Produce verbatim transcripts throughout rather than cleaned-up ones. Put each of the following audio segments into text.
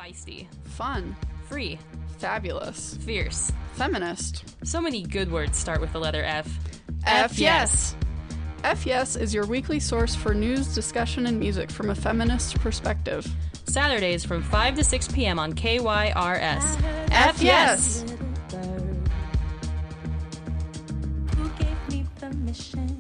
Feisty. Fun. Free. Fabulous. Fierce. Feminist. So many good words start with the letter F. F yes! F yes is your weekly source for news, discussion, and music from a feminist perspective. Saturdays from five to six p.m. on K Y R S. F yes! Who gave me permission?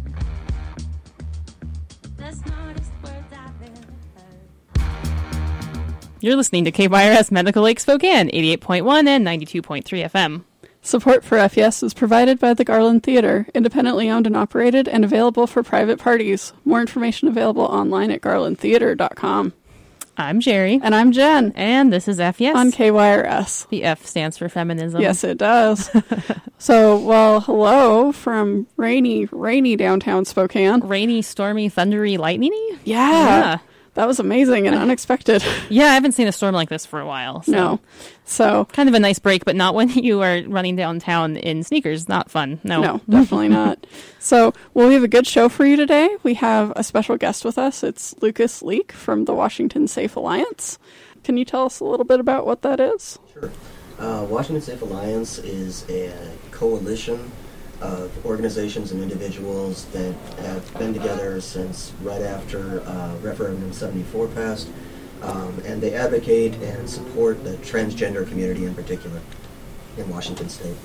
The smartest words I've ever heard. You're listening to K Y R S Medical Lake Spokane, eighty-eight point one and ninety-two point three F M. Support for F yes is provided by the Garland Theater, independently owned and operated and available for private parties. More information available online at garland theater dot com. I'm Jerry. And I'm Jen. And this is F yes. On K Y R S. The F stands for feminism. Yes, it does. So, well, hello from rainy, rainy downtown Spokane. Rainy, stormy, thundery, lightning-y? Yeah. Yeah. That was amazing and unexpected. Yeah, I haven't seen a storm like this for a while. So. No. So kind of a nice break, but not when you are running downtown in sneakers. Not fun. No. No, definitely not. So, well, we have a good show for you today. We have a special guest with us. It's Lucas Leak from the Washington Safe Alliance. Can you tell us a little bit about what that is? Sure. Uh, Washington Safe Alliance is a coalition of organizations and individuals that have been together since right after uh, Referendum seventy-four passed, um, and they advocate and support the transgender community in particular in Washington State.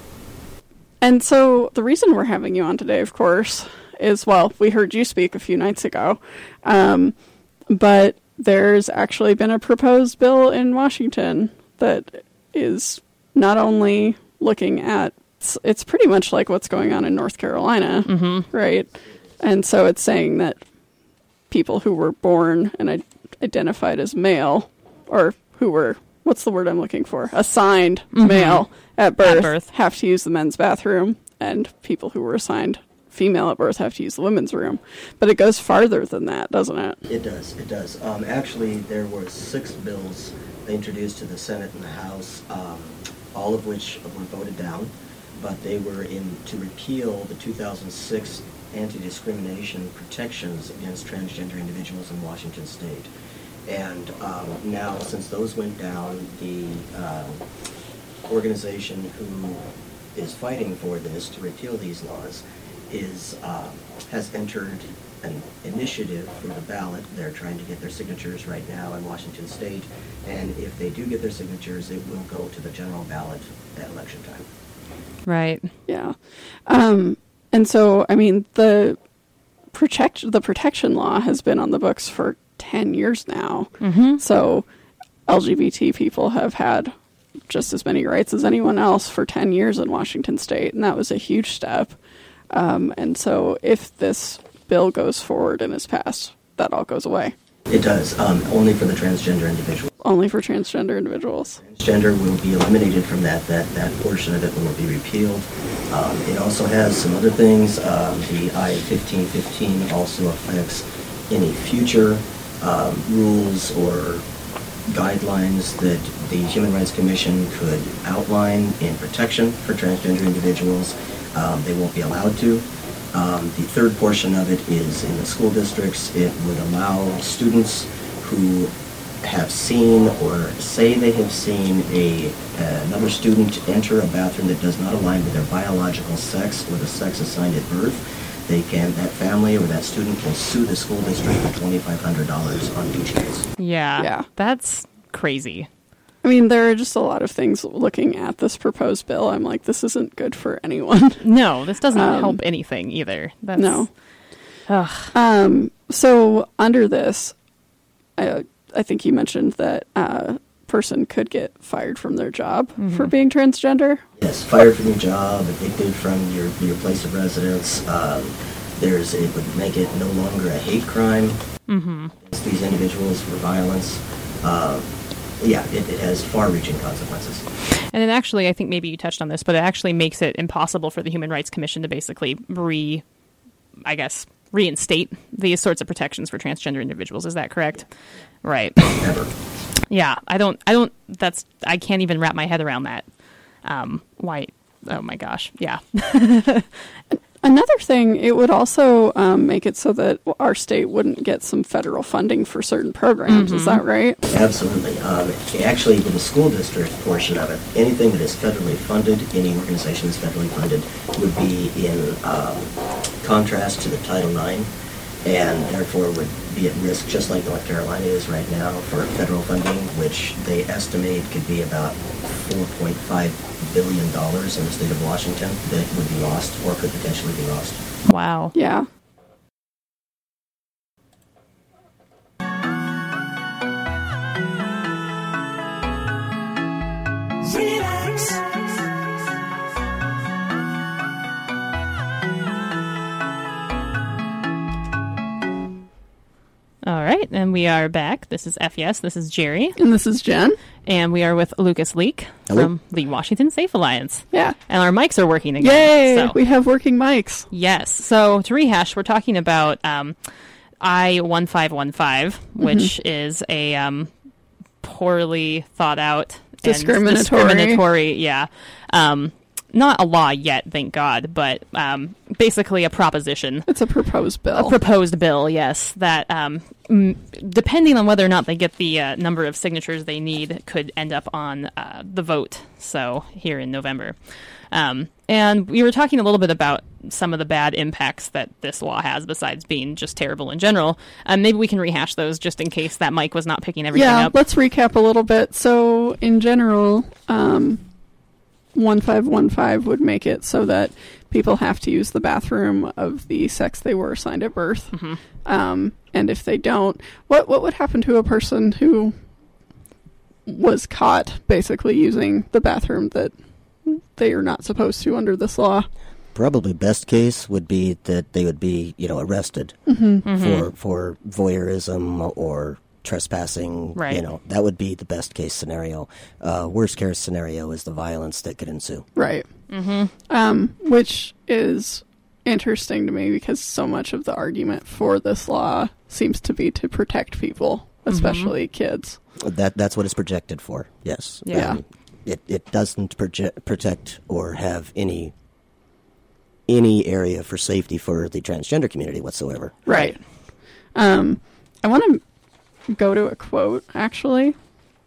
And so the reason we're having you on today, of course, is, well, we heard you speak a few nights ago, um, but there's actually been a proposed bill in Washington that is not only looking at It's, it's pretty much like what's going on in North Carolina, mm-hmm. right? And so it's saying that people who were born and I- identified as male, or who were, what's the word I'm looking for? Assigned mm-hmm. male at birth, at birth have to use the men's bathroom, and people who were assigned female at birth have to use the women's room. But it goes farther than that, doesn't it? It does, it does. Um, actually, there were six bills introduced to the Senate and the House, um, all of which were voted down. But they were in to repeal the two thousand six anti-discrimination protections against transgender individuals in Washington State. And um, now, since those went down, the uh, organization who is fighting for this to repeal these laws is uh, has entered an initiative for the ballot. They're trying to get their signatures right now in Washington State, and if they do get their signatures, it will go to the general ballot at election time. Right. Yeah. Um, and so, I mean, the protect the protection law has been on the books for ten years now. Mm-hmm. So L G B T people have had just as many rights as anyone else for ten years in Washington State, and that was a huge step. Um, and so if this bill goes forward and is passed, that all goes away. It does, um, only for the transgender individual. Only for transgender individuals. Transgender will be eliminated from that. That, that portion of it will be repealed. Um, it also has some other things. Um, the I fifteen fifteen also affects any future um, rules or guidelines that the Human Rights Commission could outline in protection for transgender individuals. Um, they won't be allowed to. Um, the third portion of it is in the school districts. It would allow students who have seen or say they have seen a uh, another student enter a bathroom that does not align with their biological sex or the sex assigned at birth. They can, that family or that student can sue the school district for twenty-five hundred dollars on each case. Yeah. Yeah. That's crazy. I mean, there are just a lot of things looking at this proposed bill. I'm like, this isn't good for anyone. No, this doesn't Um, help anything either. That's, No. Ugh. Um, so under this, I, I think you mentioned that a person could get fired from their job Mm-hmm. for being transgender. Yes, fired from your job, evicted from your your place of residence. Um, there's it would make it no longer a hate crime Mm-hmm. against these individuals for violence. Uh, yeah, it, it has far-reaching consequences. And then actually, I think maybe you touched on this, but it actually makes it impossible for the Human Rights Commission to basically re, I guess, reinstate these sorts of protections for transgender individuals. Is that correct? Right. Never. Yeah, I don't, I don't, that's, I can't even wrap my head around that. Um, why, oh my gosh, yeah. Another thing, it would also um, make it so that our state wouldn't get some federal funding for certain programs. Is that right? Absolutely. Um, actually, with the school district portion of it, anything that is federally funded, any organization that's federally funded, would be in um, contrast to the Title nine, and therefore would be at risk, just like North Carolina is right now, for federal funding, which they estimate could be about four point five billion dollars in the state of Washington that would be lost or could potentially be lost. Wow. Yeah. All right, and we are back. This is F Yes. This is Jerry. And this is Jen. And we are with Lucas Leak Hello. from the Washington Safe Alliance. Yeah. And our mics are working again. Yay! So, We have working mics. yes. So to rehash, we're talking about um, I one five one five, which is a um, poorly thought out and Discriminatory. discriminatory, yeah. Um, not a law yet, thank God, but um, basically a proposition. It's a proposed bill. A proposed bill, yes, that um, m- depending on whether or not they get the uh, number of signatures they need, could end up on uh, the vote. So here in November. Um, and we were talking a little bit about some of the bad impacts that this law has, besides being just terrible in general. Um, maybe we can rehash those just in case that Mike was not picking everything yeah, up. let's recap a little bit. So, in general, um, one five one five would make it so that people have to use the bathroom of the sex they were assigned at birth. Mm-hmm. Um, and if they don't, what what would happen to a person who was caught basically using the bathroom that they are not supposed to under this law? Probably best case would be that they would be, you know, arrested Mm-hmm. for for voyeurism or trespassing. Right. You know, that would be the best case scenario. Uh, worst case scenario is the violence that could ensue. Right. Mm-hmm. Um, which is interesting to me because so much of the argument for this law seems to be to protect people, especially kids. That that's what it's projected for. Yes. Yeah. Um, it it doesn't project, protect or have any any area for safety for the transgender community whatsoever. Right. Um, I want to go to a quote, actually.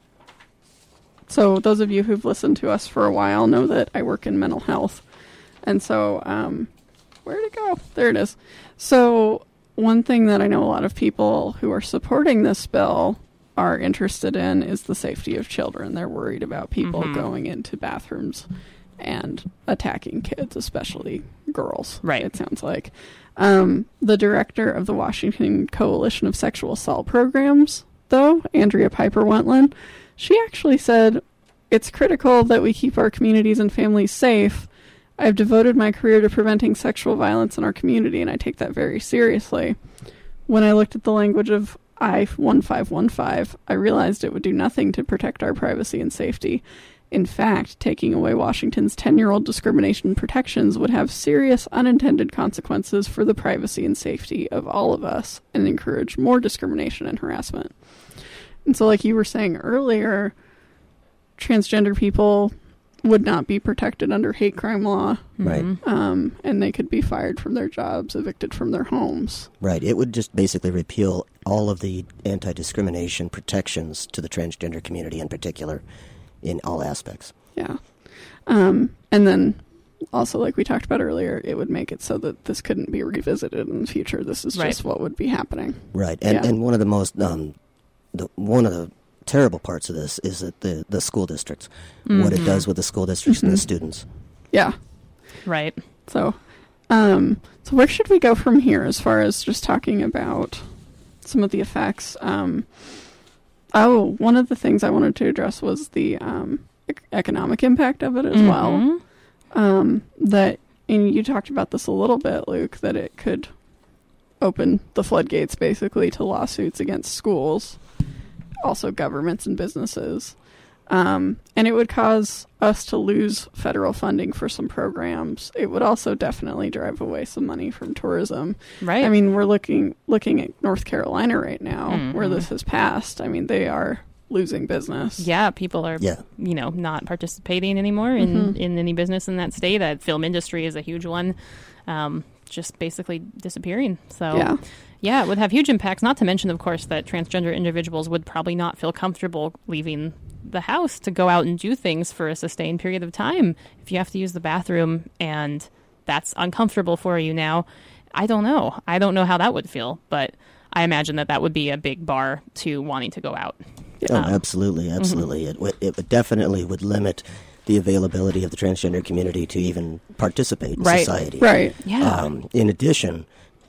So those of you who've listened to us for a while know that I work in mental health. And so, um, where'd it go? There it is. So one thing that I know a lot of people who are supporting this bill are interested in is the safety of children. They're worried about people Mhm. going into bathrooms and attacking kids, especially girls. Right. It sounds like. Um, the director of the Washington Coalition of Sexual Assault Programs, though, Andrea Piper Wentland, she actually said, "It's critical that we keep our communities and families safe. I've devoted my career to preventing sexual violence in our community, and I take that very seriously. When I looked at the language of I one five one five, I realized it would do nothing to protect our privacy and safety. In fact, taking away Washington's ten-year-old discrimination protections would have serious unintended consequences for the privacy and safety of all of us and encourage more discrimination and harassment." And so, like you were saying earlier, transgender people would not be protected under hate crime law, Right. um, and they could be fired from their jobs, evicted from their homes. Right. It would just basically repeal all of the anti-discrimination protections to the transgender community in particular in all aspects. Yeah. Um, and then also, like we talked about earlier, it would make it so that this couldn't be revisited in the future. This is Right. just what would be happening. Right. And Yeah. and one of the most um, the one of the terrible parts of this is that the the school districts, what it does with the school districts and the students. Yeah. Right. So, um, so where should we go from here as far as just talking about some of the effects? Um, oh, one of the things I wanted to address was the um, ec- economic impact of it as well. Mhm. Um, that, and you talked about this a little bit, Luke, that it could open the floodgates basically to lawsuits against schools, also governments and businesses. Um, and it would cause us to lose federal funding for some programs. It would also definitely drive away some money from tourism. Right. I mean, we're looking looking at North Carolina right now, where Mhm. this has passed. I mean, they are losing business. yeah, people are, Yeah. you know, not participating anymore in, Mhm. in any business in that state. The film industry is a huge one. um, just basically disappearing. So, Yeah. yeah, it would have huge impacts, not to mention, of course, that transgender individuals would probably not feel comfortable leaving the house to go out and do things for a sustained period of time. If you have to use the bathroom and that's uncomfortable for you now, I don't know. I don't know how that would feel, but I imagine that that would be a big bar to wanting to go out. Oh, Um, absolutely, absolutely. mm-hmm. It would it would definitely would limit the availability of the transgender community to even participate in Right. society. Right. Yeah. Um, in addition,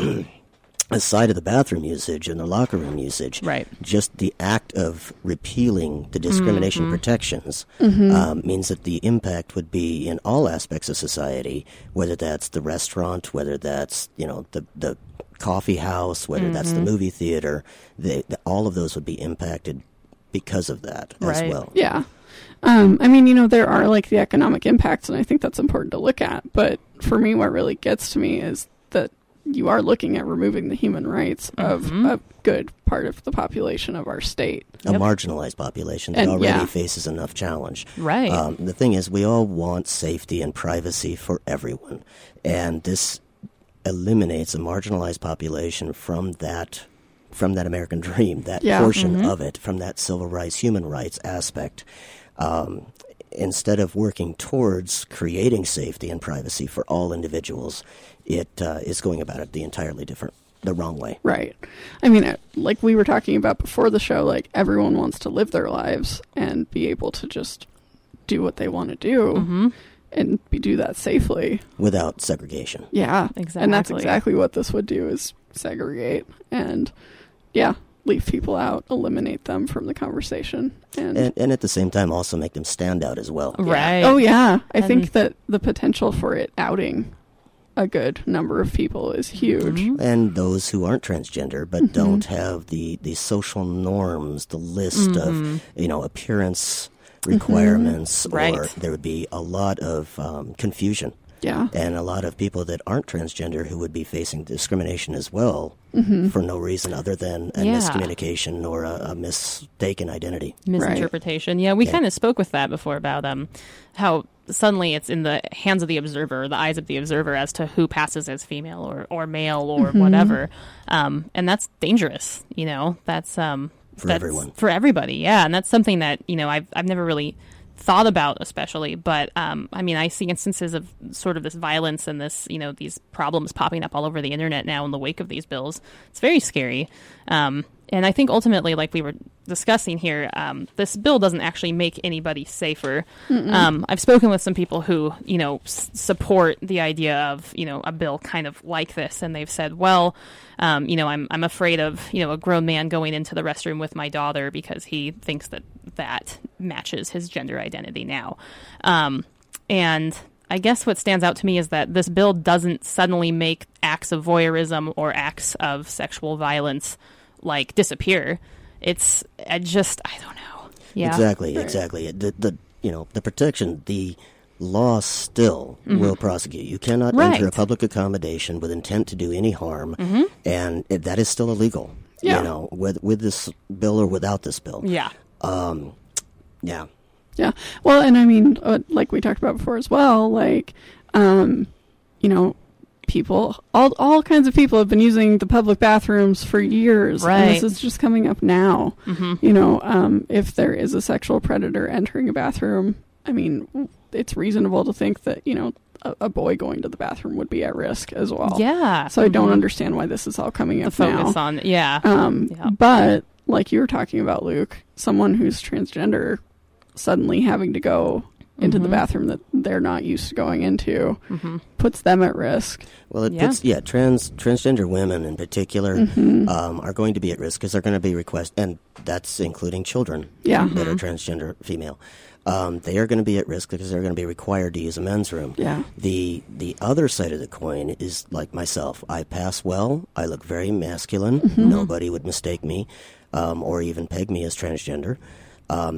aside of the bathroom usage and the locker room usage, Right. just the act of repealing the discrimination Mm-hmm. protections um, means that the impact would be in all aspects of society, whether that's the restaurant, whether that's, you know, the, the coffee house, whether that's Mm-hmm. the movie theater. They, the, all of those would be impacted because of that as Right. well. Yeah. Um, I mean, you know, there are like the economic impacts, and I think that's important to look at. But for me, what really gets to me is that you are looking at removing the human rights of Mm-hmm. a good part of the population of our state. A Yep. marginalized population that And- already yeah. faces enough challenge. Right. Um, the thing is, we all want safety and privacy for everyone, and this eliminates a marginalized population from that from that American dream, that Yeah. portion Mm-hmm. of it, from that civil rights, human rights aspect. Um, instead of working towards creating safety and privacy for all individuals, it uh, is going about it the entirely different, the wrong way. Right. I mean, it- like we were talking about before the show, like everyone wants to live their lives and be able to just do what they want to do Mm-hmm. and be, do that safely. Without segregation. Yeah. And that's Exactly. exactly what this would do is segregate and, yeah, leave people out, eliminate them from the conversation. And, And, and at the same time, also make them stand out as well. Right. oh, yeah. I And- think that the potential for it outing a good number of people is huge. Mhm. And those who aren't transgender but Mm-hmm. don't have the, the social norms, the list of, you know, appearance requirements, Mm-hmm. Right. or there would be a lot of um, confusion Yeah. and a lot of people that aren't transgender who would be facing discrimination as well Mm-hmm. for no reason other than a Yeah. miscommunication or a, a mistaken identity. Misinterpretation. Yeah, we Yeah. kind of spoke with that before about um how suddenly it's in the hands of the observer, the eyes of the observer, as to who passes as female or, or male or Mm-hmm. whatever. Um, and that's dangerous, you know. That's um For that's everyone. For everybody, yeah. And that's something that, you know, I've I've never really thought about especially, but um, I mean, I see instances of sort of this violence and this, you know, these problems popping up all over the internet now in the wake of these bills. It's very scary. Um, and I think ultimately, like we were discussing here, um, this bill doesn't actually make anybody safer. Um, I've spoken with some people who, you know, s- support the idea of, you know, a bill kind of like this, and they've said, well, um, you know, I'm I'm afraid of, you know, a grown man going into the restroom with my daughter because he thinks that that matches his gender identity now. Um, and I guess what stands out to me is that this bill doesn't suddenly make acts of voyeurism or acts of sexual violence like disappear. It's I just I don't know. Yeah. Exactly, exactly. The, the you know the protection, the law still will prosecute. You cannot Right. enter a public accommodation with intent to do any harm, and it, that is still illegal. Yeah. You know, with with this bill or without this bill. Yeah. Um, yeah. Yeah. Well, and I mean, uh, like we talked about before as well, like, um, you know, people, all all kinds of people have been using the public bathrooms for years. And Right. this is just coming up now. Mm-hmm. You know, um, if there is a sexual predator entering a bathroom, I mean, it's reasonable to think that, you know, a, a boy going to the bathroom would be at risk as well. Yeah. So I don't Mhm. understand why this is all coming the up now. focus on yeah. Um, Yeah. But like you were talking about, Luke, someone who's transgender suddenly having to go into the Mhm. bathroom that they're not used to going into Mhm. puts them at risk. Well, it Yeah. puts yeah trans transgender women in particular Mm-hmm. um, are going to be at risk because they're going to be request, and that's including children Yeah. that are transgender female. Um, they are going to be at risk because they're going to be required to use a men's room. Yeah. The the other side of the coin is like myself. I pass well. I look very masculine. Mm-hmm. Nobody would mistake me um, or even peg me as transgender. Um,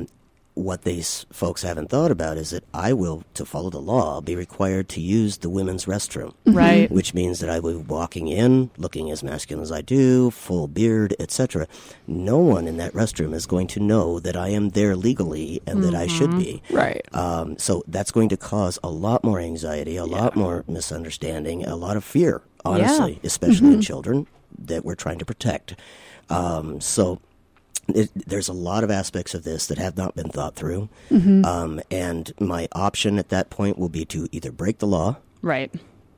what these folks haven't thought about is that I will, to follow the law, be required to use the women's restroom. Right. Which means that I will be walking in, looking as masculine as I do, full beard, et cetera. No one in that restroom is going to know that I am there legally and that I should be. Right. Um, so that's going to cause a lot more anxiety, a lot more misunderstanding, a lot of fear, honestly, especially in children that we're trying to protect. Um, so it, there's a lot of aspects of this that have not been thought through. Um, and my option at that point will be to either break the law Right.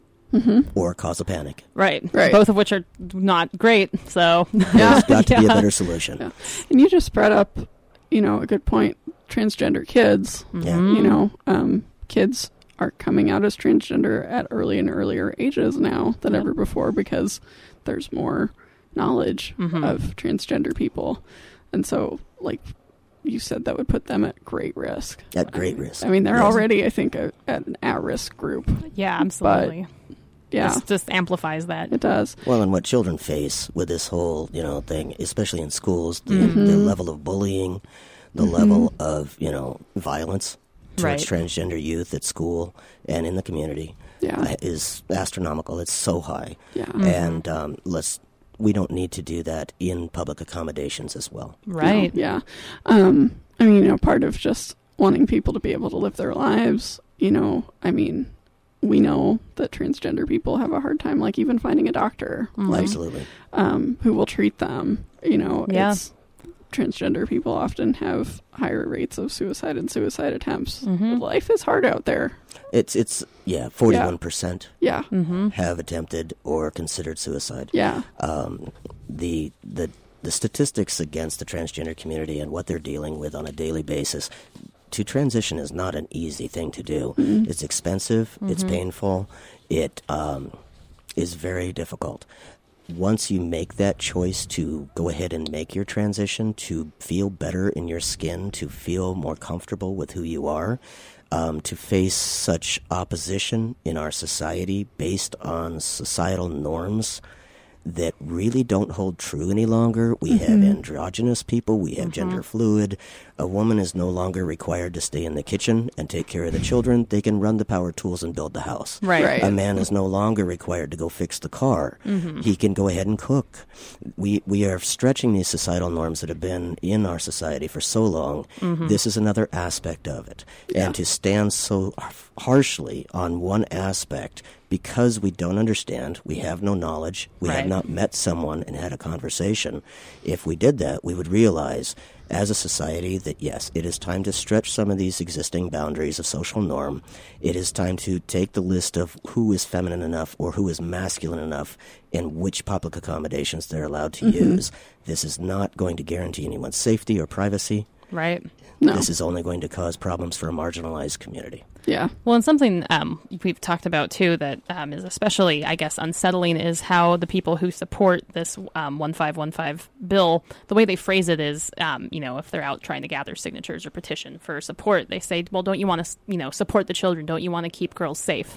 or cause a panic. Right. Right. Both of which are not great. So There's got to be a Yeah. better solution. Yeah. And you just brought up, you know, a good point. Transgender kids, Yeah. you know, um, kids are coming out as transgender at early and earlier ages now than ever before because there's more knowledge of transgender people. And so, like you said, that would put them at great risk. At great risk. I mean, they're Yes. already, I think, a, at an at-risk group. yeah, absolutely. Yeah, This just amplifies that. it does. Well, and what children face with this whole, you know, thing, especially in schools, the, the level of bullying, the level of, you know, violence towards Right. transgender youth at school and in the community Yeah. uh, is astronomical. It's so high. Yeah. And um, let's we don't need to do that in public accommodations as well. Right. No, yeah. Um, I mean, you know, part of just wanting people to be able to live their lives, you know, I mean, we know that transgender people have a hard time, like even finding a doctor, like, Absolutely. um, who will treat them. You know, Yeah. it's transgender people often have higher rates of suicide and suicide attempts. Life is hard out there. It's, it's yeah, forty-one percent Yeah. have attempted or considered suicide. Yeah. um, the the the statistics against the transgender community and what they're dealing with on a daily basis. To transition is not an easy thing to do. It's expensive. It's painful. It um, is very difficult. Once you make that choice to go ahead and make your transition, to feel better in your skin, to feel more comfortable with who you are, um, to face such opposition in our society based on societal norms that really don't hold true any longer. We have androgynous people. We have gender fluid. A woman is no longer required to stay in the kitchen and take care of the children. They can run the power tools and build the house. Right. Right. A man is no longer required to go fix the car. He can go ahead and cook. We we are stretching these societal norms that have been in our society for so long. This is another aspect of it. And to stand so harshly on one aspect because we don't understand, we have no knowledge, we have Right. not met someone and had a conversation. If we did that, we would realize as a society that yes, it is time to stretch some of these existing boundaries of social norm. It is time to take the list of who is feminine enough or who is masculine enough and which public accommodations they're allowed to use. This is not going to guarantee anyone's safety or privacy. Right. No. This is only going to cause problems for a marginalized community. Yeah. Well, and something um, we've talked about, too, that um, is especially, I guess, unsettling is how the people who support this um, one five one five bill, the way they phrase it is, um, you know, if they're out trying to gather signatures or petition for support, they say, well, don't you want to, you know, support the children? Don't you want to keep girls safe?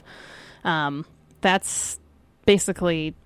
Um, that's basically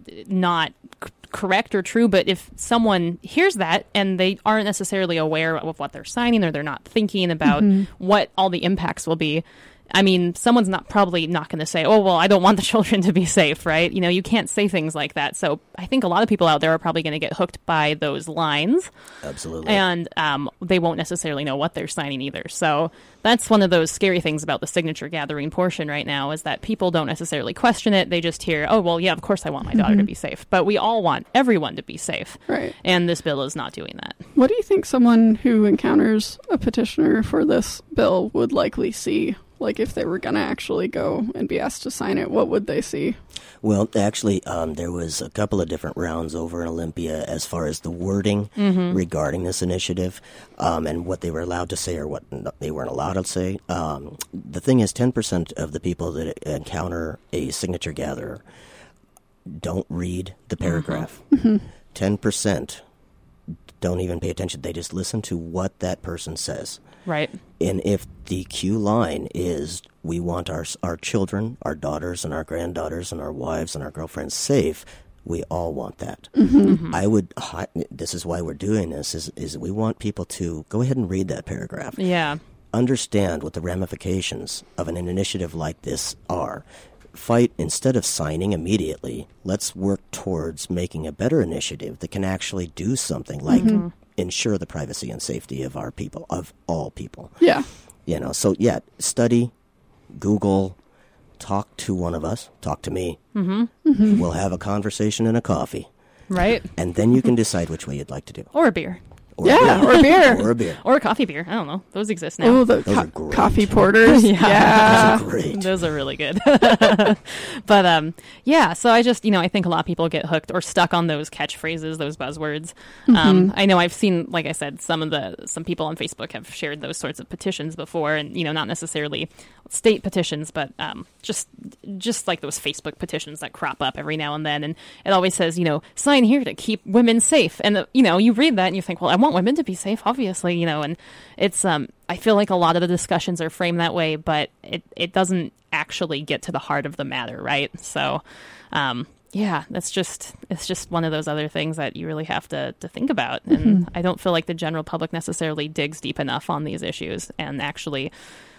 not c- correct or true, but if someone hears that and they aren't necessarily aware of what they're signing or they're not thinking about what all the impacts will be, I mean, someone's not probably not going to say, oh, well, I don't want the children to be safe, right? You know, you can't say things like that. So I think a lot of people out there are probably going to get hooked by those lines. Absolutely. And um, they won't necessarily know what they're signing either. So that's one of those scary things about the signature gathering portion right now is that people don't necessarily question it. They just hear, oh, well, yeah, of course I want my daughter to be safe. But we all want everyone to be safe. Right. And this bill is not doing that. What do you think someone who encounters a petitioner for this bill would likely see? Like, if they were going to actually go and be asked to sign it, what would they see? Well, actually, um, there was a couple of different rounds over in Olympia as far as the wording regarding this initiative um, and what they were allowed to say or what n- they weren't allowed to say. Um, the thing is, ten percent of the people that encounter a signature gatherer don't read the paragraph. ten percent don't even pay attention. They just listen to what that person says. Right. And if the cue line is we want our our children, our daughters and our granddaughters and our wives and our girlfriends safe, We all want that. Mm-hmm. I would. hi- This is why we're doing this. Is is we want people to go ahead and read that paragraph. Yeah. Understand what the ramifications of an initiative like this are. Fight instead of signing immediately. Let's work towards making a better initiative that can actually do something like Mm-hmm. ensure the privacy and safety of our people, of all people. Yeah. You know, so yeah, study, Google, talk to one of us, talk to me. Mm-hmm. We'll have a conversation and a coffee, Right? and then you can decide which way you'd like to do. Or a beer. Or Yeah, a or beer. or a beer. Or a coffee beer. I don't know. Those exist now. Oh, the Those co- are great. coffee porters. Yeah. Yeah. Those are great. Those are really good. But um, yeah, so I just, you know, I think a lot of people get hooked or stuck on those catchphrases, those buzzwords. Um, I know I've seen, like I said, some of the, some people on Facebook have shared those sorts of petitions before, and, you know, not necessarily state petitions, but um, just, just like those Facebook petitions that crop up every now and then. And it always says, you know, sign here to keep women safe. And, uh, you know, you read that and you think, well, I want women to be safe, obviously, you know, and it's, um, I feel like a lot of the discussions are framed that way, but it, it doesn't actually get to the heart of the matter, right? So, um, yeah, that's just, it's just one of those other things that you really have to, to think about. And I don't feel like the general public necessarily digs deep enough on these issues and actually,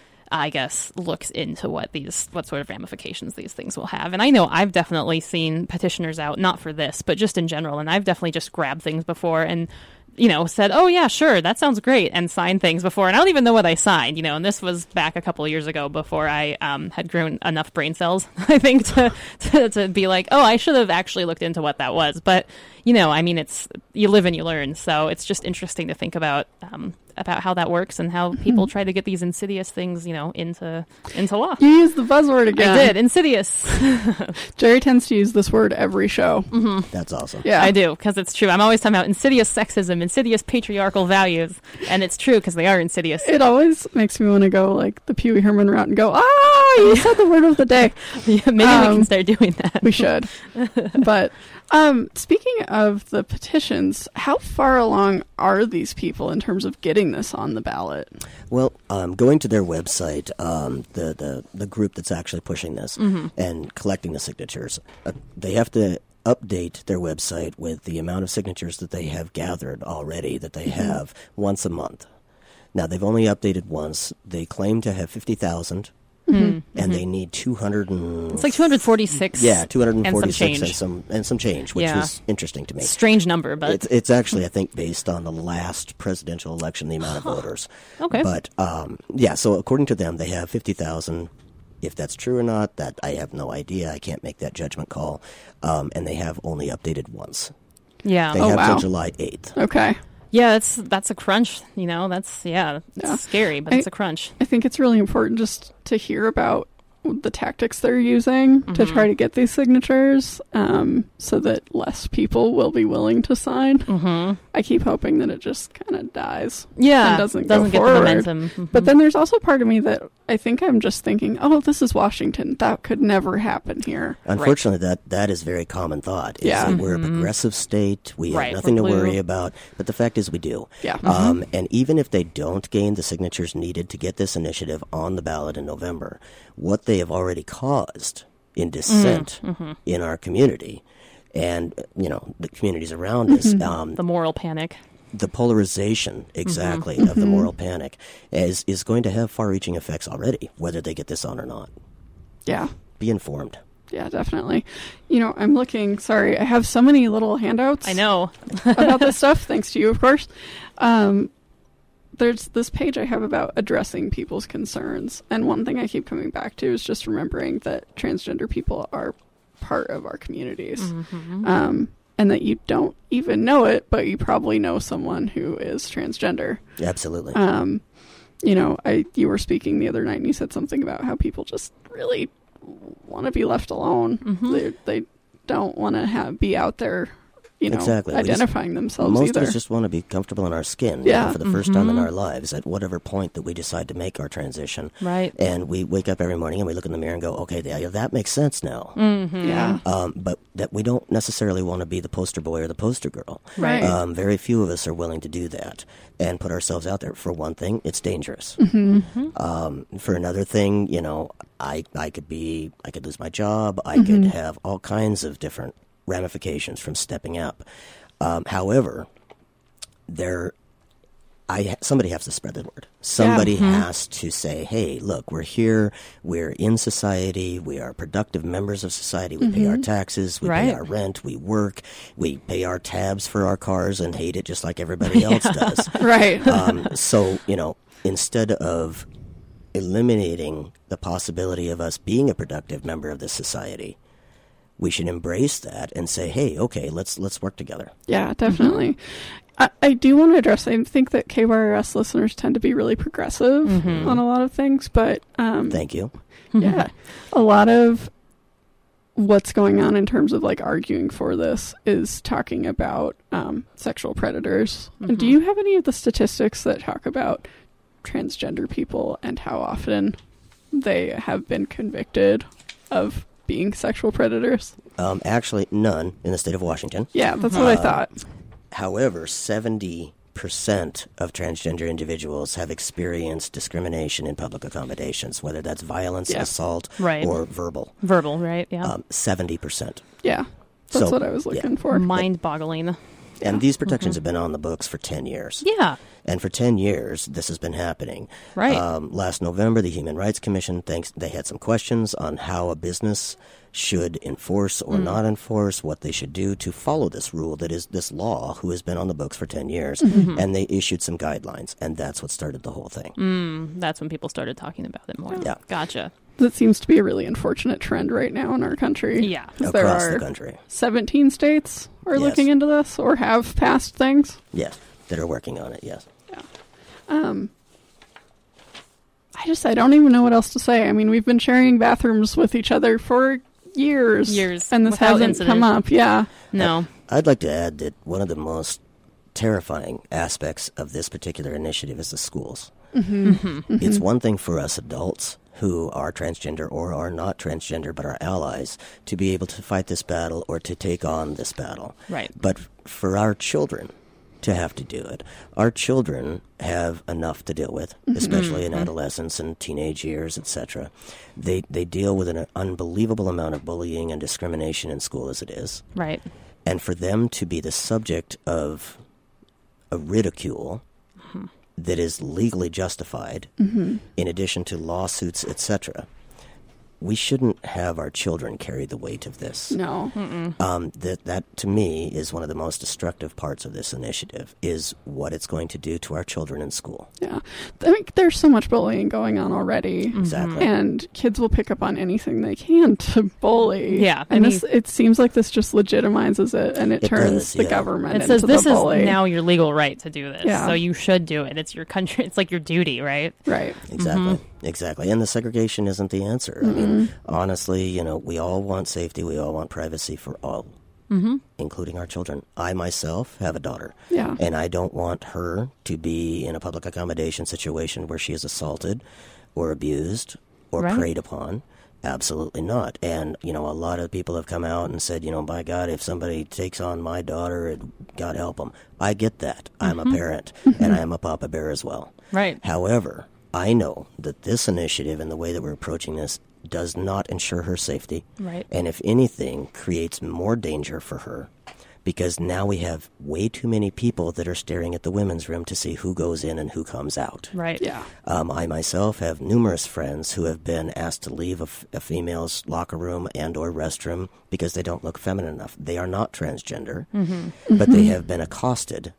I guess, looks into what these, what sort of ramifications these things will have. And I know I've definitely seen petitioners out, not for this, but just in general. And I've definitely just grabbed things before and, you know, said, oh yeah, sure, that sounds great, and signed things before. And I don't even know what I signed, you know, and this was back a couple of years ago before I um, had grown enough brain cells, I think, to, to, to be like, oh, I should have actually looked into what that was. But, you know, I mean, it's, you live and you learn. So it's just interesting to think about, um, about how that works and how people try to get these insidious things, you know, into, into law. You used the buzzword again. I did. Insidious. Jerry tends to use this word every show. That's awesome. Yeah. I do, because it's true. I'm always talking about insidious sexism, insidious patriarchal values, and it's true because they are insidious. It always makes me want to go like the Pee Wee Herman route and go, ah, you said the word of the day. Yeah, maybe we Um, can start doing that. We should. But um, speaking of the petitions, how far along are these people in terms of getting this on the ballot? Well, um, going to their website, um, the, the, the group that's actually pushing this and collecting the signatures, uh, they have to update their website with the amount of signatures that they have gathered already, that they have once a month. Now, they've only updated once. They claim to have fifty thousand, and they need two hundred and... It's like two hundred forty-six. Yeah, two hundred forty-six and some change. and some, and some change, which Yeah. was interesting to me. Strange number, but It's, it's actually, I think, based on the last presidential election, the amount of voters. Okay. But, um, yeah, so according to them, they have fifty thousand. If that's true or not, that I have no idea. I can't make that judgment call. Um, and they have only updated once. yeah. They Oh, have wow. till July eighth. Okay. Yeah, that's that's a crunch, you know. That's yeah, it's Yeah. scary, but I- it's a crunch. I think it's really important just to hear about the tactics they're using to try to get these signatures, um, so that less people will be willing to sign. Mm-hmm. I keep hoping that it just kind of dies. Yeah, and doesn't go get the forward. momentum. Mhm. But then there's also part of me that I think I'm just thinking, oh, this is Washington. That could never happen here. Unfortunately, that, that is very common thought. Is Yeah. that we're a progressive state. We have Right, nothing to we're blue. worry about. But the fact is we do. Yeah. Um, and even if they don't gain the signatures needed to get this initiative on the ballot in November, what they have already caused in dissent in our community and, you know, the communities around us, um, The moral panic. the polarization exactly of the moral panic is, is going to have far-reaching effects already, whether they get this on or not. Yeah. Be informed. Yeah, definitely. You know, I'm looking, sorry, I have so many little handouts I know. about this stuff, thanks to you, of course. Um, there's this page I have about addressing people's concerns. And one thing I keep coming back to is just remembering that transgender people are part of our communities. Um, and that you don't even know it, but you probably know someone who is transgender. Absolutely. Um, you know, I you were speaking the other night and you said something about how people just really want to be left alone. They they don't want to have be out there, you know, Exactly. We just- identifying themselves Most either. of us just want to be comfortable in our skin you Yeah. know, for the 1st time in our lives at whatever point that we decide to make our transition. Right. And we wake up every morning and we look in the mirror and go, okay, yeah, that makes sense now. Yeah. Um, but that we don't necessarily want to be the poster boy or the poster girl. Right. Um, very few of us are willing to do that and put ourselves out there. For one thing, it's dangerous. Mm-hmm. Um, for another thing, you know, I, I could be, I could lose my job. I could have all kinds of different ramifications from stepping up. Um, however, there, I somebody has to spread the word. Somebody Yeah. Mm-hmm. has to say, "Hey, look, we're here. We're in society. We are productive members of society. We pay our taxes. We pay Right. our rent. We work. We pay our tabs for our cars and hate it just like everybody else does." Right. Um, so, you know, instead of eliminating the possibility of us being a productive member of this society, we should embrace that and say, "Hey, okay, let's let's work together." Yeah, definitely. I, I do want to address, I think that K Y R S listeners tend to be really progressive on a lot of things, but um, Thank you. yeah, a lot of what's going on in terms of like arguing for this is talking about um, sexual predators. And do you have any of the statistics that talk about transgender people and how often they have been convicted of being sexual predators? Um, actually, none in the state of Washington. Yeah, that's what I thought. However, seventy percent of transgender individuals have experienced discrimination in public accommodations, whether that's violence, Yeah. assault, Right. or verbal. Verbal, right? Yeah. Um, seventy percent. Yeah, that's So, what I was yeah. looking for. Mind-boggling. And these protections have been on the books for ten years. Yeah. And for ten years, this has been happening. Right. Um, last November, the Human Rights Commission, thinks they had some questions on how a business should enforce or not enforce, what they should do to follow this rule that is this law, who has been on the books for ten years. And they issued some guidelines, and that's what started the whole thing. That's when people started talking about it more. Yeah. Gotcha. That seems to be a really unfortunate trend right now in our country. Yeah. 'Cause there Across are the country. seventeen states are Yes. looking into this or have passed things. Yes, that are working on it, yes. Um, I just, I don't even know what else to say. I mean, we've been sharing bathrooms with each other for years. Years, And this without hasn't incident. come up. Yeah. No. I'd like to add that one of the most terrifying aspects of this particular initiative is the schools. It's one thing for us adults who are transgender or are not transgender but are allies to be able to fight this battle or to take on this battle. Right. But for our children to have to do it, our children have enough to deal with, especially in adolescence and teenage years, et cetera. They they deal with an unbelievable amount of bullying and discrimination in school as it is. Right. And for them to be the subject of a ridicule that is legally justified, in addition to lawsuits, et cetera, we shouldn't have our children carry the weight of this. No. Um, that, that, to me, is one of the most destructive parts of this initiative, is what it's going to do to our children in school. Yeah. I think there's so much bullying going on already. Exactly. And kids will pick up on anything they can to bully. Yeah, I And mean- this, it seems like this just legitimizes it and it, It turns does, the yeah. government It says into this the is bully. now your legal right to do this. Yeah. So you should do it. It's your country. It's like your duty, right? Right. Exactly. Exactly. And the segregation isn't the answer. I mean, honestly, you know, we all want safety. We all want privacy for all, including our children. I myself have a daughter. Yeah. And I don't want her to be in a public accommodation situation where she is assaulted or abused or Right. preyed upon. Absolutely not. And, you know, a lot of people have come out and said, you know, by God, if somebody takes on my daughter, it, God help them. I get that. I'm a parent, and I am a Papa Bear as well. Right. However, I know that this initiative and the way that we're approaching this does not ensure her safety. Right. And if anything, creates more danger for her, because now we have way too many people that are staring at the women's room to see who goes in and who comes out. Right. Yeah. Um, I myself have numerous friends who have been asked to leave a, f- a female's locker room and or restroom because they don't look feminine enough. They are not transgender, but they have been accosted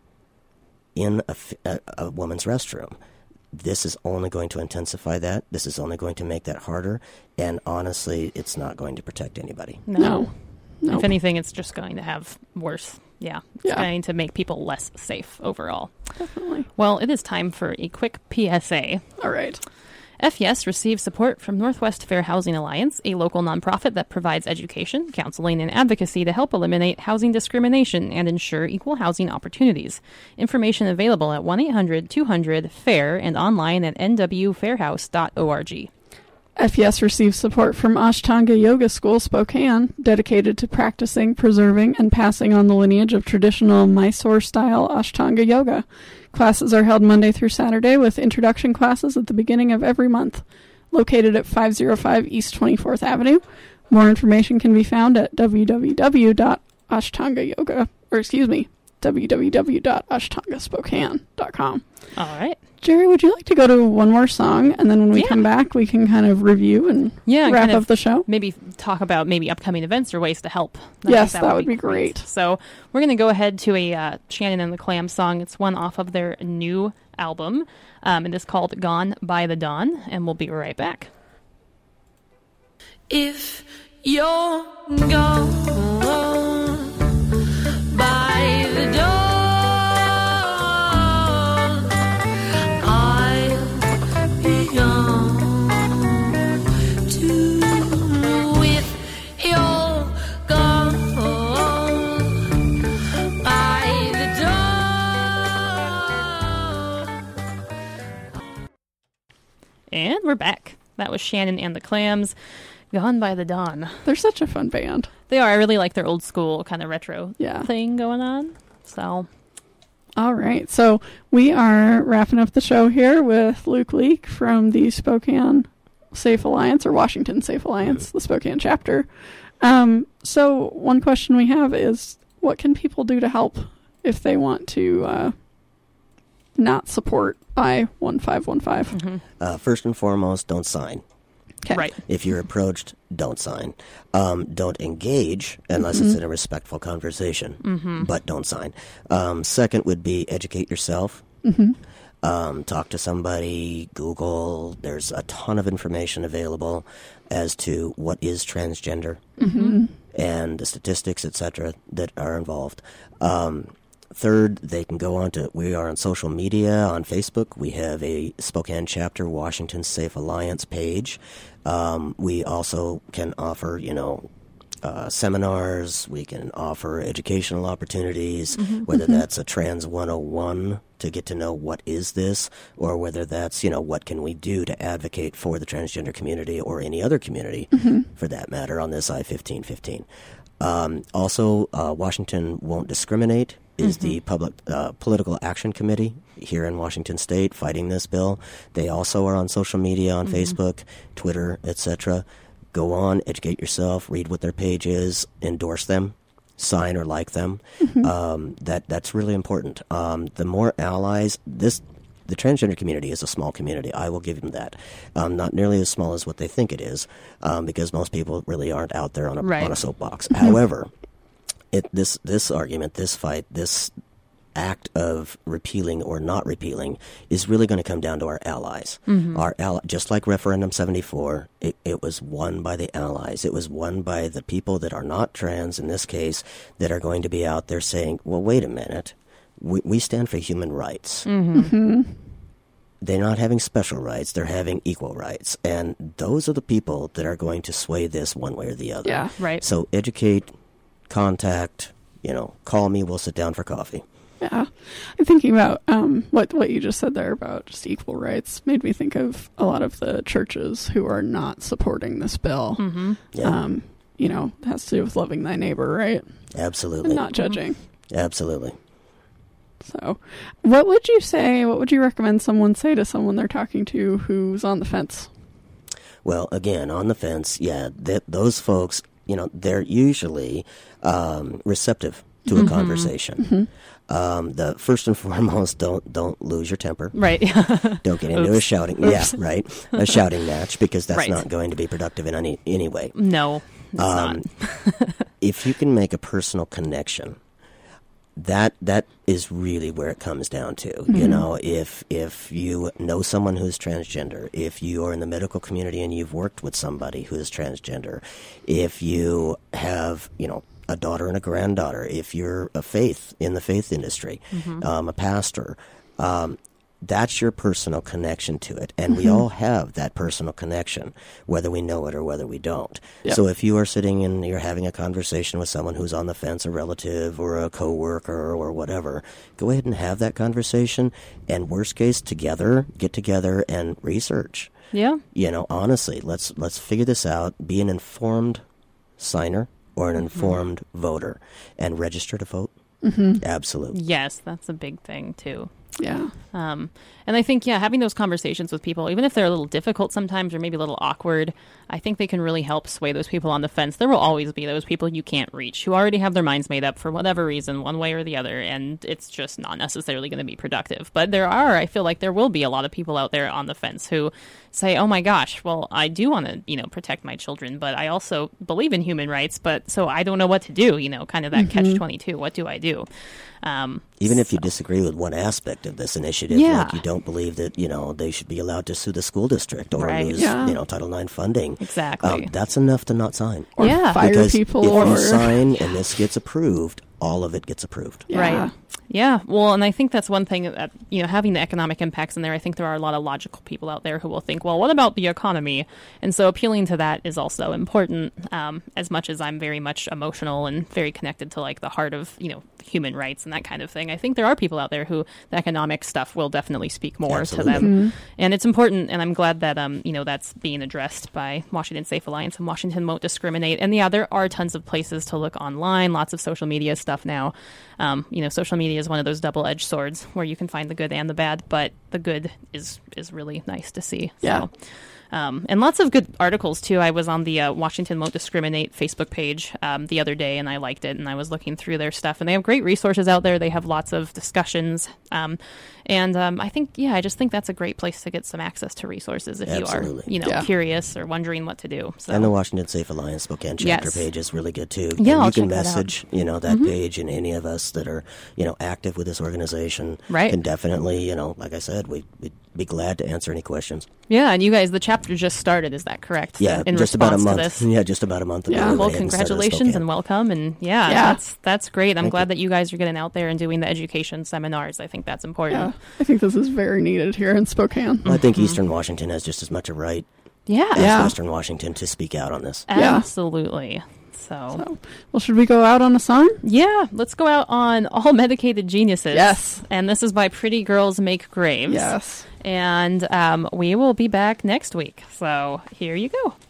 in a, f- a, a woman's restroom. This is only going to intensify that. This is only going to make that harder. And honestly, it's not going to protect anybody. No. No. Nope. If anything, it's just going to have worse. Yeah. It's Yeah. going to make people less safe overall. Definitely. Well, it is time for a quick P S A. All right. F yes receives support from Northwest Fair Housing Alliance, a local nonprofit that provides education, counseling, and advocacy to help eliminate housing discrimination and ensure equal housing opportunities. Information available at one eight hundred two hundred FAIR and online at n w fair house dot org. F E S receives support from Ashtanga Yoga School, Spokane, dedicated to practicing, preserving, and passing on the lineage of traditional Mysore-style Ashtanga yoga. Classes are held Monday through Saturday with introduction classes at the beginning of every month. Located at five oh five East twenty-fourth Avenue. More information can be found at w w w dot Ashtanga Yoga, or excuse me, w w w dot ashtanga spokane dot com. All right. Jerry, would you like to go to one more song, and then when we Yeah. come back, we can kind of review and Yeah, wrap kind up of the show? Maybe talk about maybe upcoming events or ways to help. I Yes, think that would be great. So we're going to go ahead to a uh, Shannon and the Clams song. It's one off of their new album. Um, it is called Gone by the Dawn, and we'll be right back. If you're gone by the dawn, I'll be gone too. If you're gone by the dawn. And we're back. That was Shannon and the Clams, Gone by the Dawn. They're such a fun band. They are. I really like their old school kind of retro Yeah. thing going on. So, All right, so we are wrapping up the show here with Luke Leake from the Spokane Safe Alliance, or Washington Safe Alliance, the Spokane chapter. Um, so one question we have is, what can people do to help if they want to uh, not support I one five one five? Uh, first and foremost, don't sign. Okay. right. If you're approached, don't sign. Um, don't engage unless it's in a respectful conversation, but don't sign. Um, second would be educate yourself. Um, talk to somebody, Google. There's a ton of information available as to what is transgender and the statistics, et cetera, that are involved. Um, Third, they can go on to, we are on social media, on Facebook. We have a Spokane chapter, Washington Safe Alliance page. Um, we also can offer, you know, uh, seminars. We can offer educational opportunities, whether that's a Trans one oh one to get to know what is this, or whether that's, you know, what can we do to advocate for the transgender community or any other community, for that matter, on this I fifteen fifteen. Um, also, uh, Washington Won't Discriminate is the public uh, political action committee here in Washington State fighting this bill. They also are on social media, on Facebook, Twitter, et cetera. Go on, educate yourself, read what their page is, endorse them, sign or like them. Um, that that's really important. Um, the more allies, this the transgender community is a small community. I will give them that. Um, not nearly as small as what they think it is, um, because most people really aren't out there on a Right. on a soapbox. However, it this this argument, this fight, this act of repealing or not repealing is really going to come down to our allies. Our ally, just like Referendum seventy-four, it, it was won by the allies. It was won by the people that are not trans, in this case, that are going to be out there saying, well, wait a minute, we, we stand for human rights. They're not having special rights, they're having equal rights. And those are the people that are going to sway this one way or the other. Yeah. Right. So educate, contact, you know, call me, we'll sit down for coffee. Yeah, I'm thinking about um, what what you just said there about just equal rights. Made me think of a lot of the churches who are not supporting this bill. Yeah, Um, you know, it has to do with loving thy neighbor, right? absolutely. And not judging. Absolutely. So, what would you say? What would you recommend someone say to someone they're talking to who's on the fence? Well, again, on the fence, yeah, th- those folks, you know, they're usually um, receptive to a conversation. Um, the first and foremost, don't don't lose your temper. Right. Don't get into a Oops. shouting, yeah, right, a shouting match, because that's Right. not going to be productive in any any way. no, it's Um, not. If you can make a personal connection, that that is really where it comes down to. You know, if if you know someone who's transgender, if you are in the medical community and you've worked with somebody who is transgender, if you have, you know, a daughter and a granddaughter, if you're a faith in the faith industry, um, a pastor, um, that's your personal connection to it. And we all have that personal connection, whether we know it or whether we don't. Yep. So if you are sitting and you're having a conversation with someone who's on the fence, a relative or a coworker or whatever, go ahead and have that conversation. And worst case, together, get together and research. Yeah. You know, honestly, let's let's figure this out. Be an informed signer or an informed voter and register to vote. Mm-hmm. Absolutely. Yes, that's a big thing too. Yeah. Um, and I think, yeah, having those conversations with people, even if they're a little difficult sometimes or maybe a little awkward, I think they can really help sway those people on the fence. There will always be those people you can't reach who already have their minds made up for whatever reason, one way or the other, and it's just not necessarily going to be productive. But there are, I feel like there will be a lot of people out there on the fence who say, oh my gosh, well, I do want to, you know, protect my children, but I also believe in human rights, but so I don't know what to do, you know, kind of that catch twenty-two. What do I do? Um, Even if you so- disagree with one aspect of this initiative, Yeah. like you don't believe that, you know, they should be allowed to sue the school district or Right. lose, Yeah. you know, Title nine funding. Exactly. Um, that's enough to not sign. Or Yeah. fire Because people if or you sign and this gets approved, all of it gets approved. Yeah. Right. Yeah. Well, and I think that's one thing that, you know, having the economic impacts in there, I think there are a lot of logical people out there who will think, well, what about the economy? And so appealing to that is also important, um, as much as I'm very much emotional and very connected to like the heart of, you know, human rights and that kind of thing. I think there are people out there who the economic stuff will definitely speak more Absolutely. to them. And it's important. And I'm glad that, um, you know, that's being addressed by Washington Safe Alliance and Washington Won't Discriminate. And yeah, there are tons of places to look online, lots of social media stuff now. Um, you know, social media is one of those double-edged swords where you can find the good and the bad, but the good is is really nice to see. Yeah. So, um, and lots of good articles too. I was on the uh, Washington Won't Discriminate Facebook page um, the other day, and I liked it. And I was looking through their stuff, and they have great resources out there. They have lots of discussions, um, and um, I think, yeah, I just think that's a great place to get some access to resources if you Absolutely. are, you know, Yeah. curious or wondering what to do. So. And the Washington Safe Alliance Spokane chapter Yes. page is really good too. Yeah, And I'll you can check that out. message, you know, that page, and any of us that are, you know, active with this organization Right. can definitely, you know, like I said, we, we'd be glad to answer any questions. Yeah, and you guys, the chapter just started. Is that correct? Yeah, in just about a response month. to this. Yeah, just about a month ago. Yeah. we Well, went ahead and started in congratulations Spokane. and welcome, and yeah, Yeah. that's that's great. I'm Thank glad you. that you guys are getting out there and doing the education seminars. I think that's important. Yeah. I think this is very needed here in Spokane. I think Eastern Washington has just as much a right Yeah, as Yeah. Western Washington to speak out on this. Yeah. absolutely. So, So, well, should we go out on a song? yeah, let's go out on All Medicated Geniuses. Yes. And this is by Pretty Girls Make Graves. Yes. And um, we will be back next week. So here you go.